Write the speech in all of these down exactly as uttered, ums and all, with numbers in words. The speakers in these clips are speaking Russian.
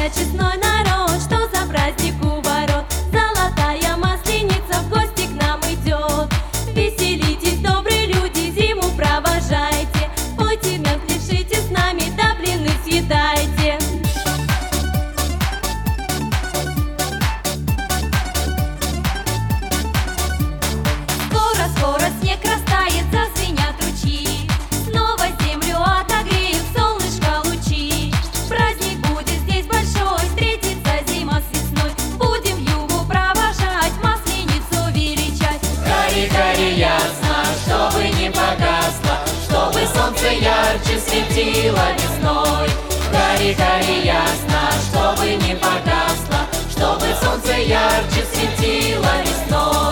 Вся честной народ, что за праздник у ворот. Золотая масленица в гости к нам идет. Веселитесь, добрые люди, зиму провожайте. Пойте мед, пляшите с нами, да блины съедайте. Скоро-скоро снег растает, зазвенят ручьи. Снова землю отогреют солнышко лучи. Праздник будет здесь большой, встретится зима с весной. Будем югу провожать, масленицу величать. Гори, гори ясно, чтобы не погасло, чтобы солнце ярче светило весной. Гори, гори ясно, чтобы не погасло, чтобы солнце ярче светило весной.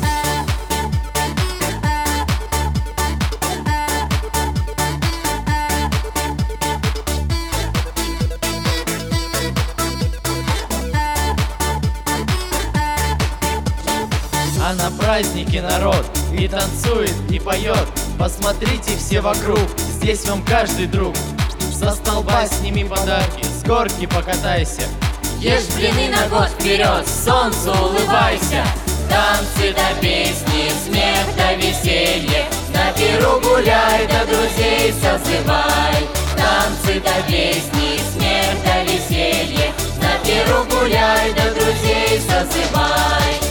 А на празднике народ и танцует, и поет. Посмотрите все вокруг, здесь вам каждый друг. Со столба сними подарки, с горки покатайся. Ешь блины на год вперед, солнцу улыбайся. Танцы да песни, смех да веселье. На пиру гуляй, да друзей созывай. Танцы да песни, смех да веселье. На пиру гуляй, да друзей созывай.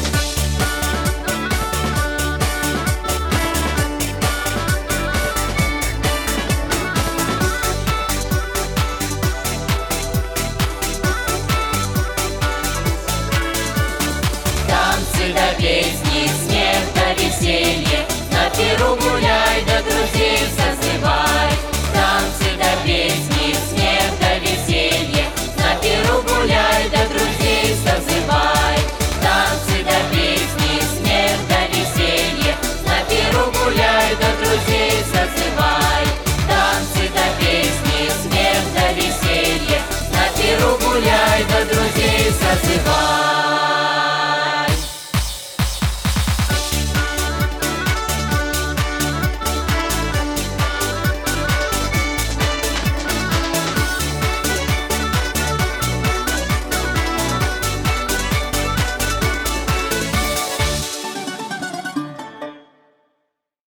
Танцы да песни, смех да веселье. На пиру гуляй, да друзей созывай. Танцы да песни, смех да веселье. На пиру гуляй, да друзей созывай. Танцы да песни, смех да веселье. На пиру гуляй, да друзей созывай. Танцы да песни, смех да веселье. На пиру гуляй, да друзей созывай.